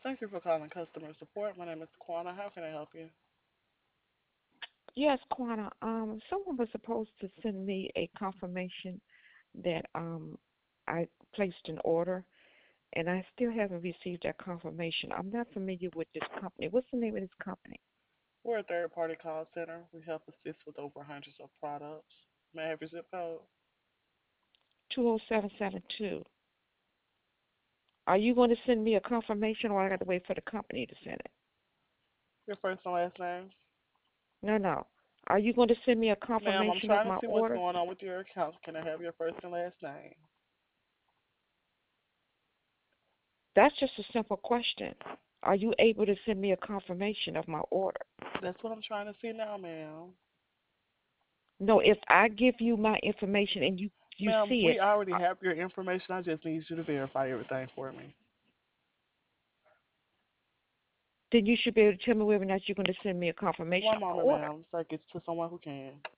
Thank you for calling customer support. My name is Taquana. How can I help you? Yes, Quana. Someone was supposed to send me a confirmation that I placed an order, and I still haven't received that confirmation. I'm not familiar with this company. What's the name of this company? We're a third party call center. We help assist with over hundreds of products. May I have your zip code? 20772. Are you going to send me a confirmation, or I got to wait for the company to send it? Your first and last name? No, no. Are you going to send me a Ma'am, I'm confirmation of trying to my see what's order? going on with your account. Can I have your first and last name? That's just a simple question. Are you able to send me a confirmation of my order? That's what I'm trying to see now, ma'am. No, if I give you my information and you Ma'am, see we it, already have your information. I just need you to verify everything for me. then you should be able to tell me whether or not you're going to send me a confirmation One of my moment, order. ma'am, so I get to someone who can.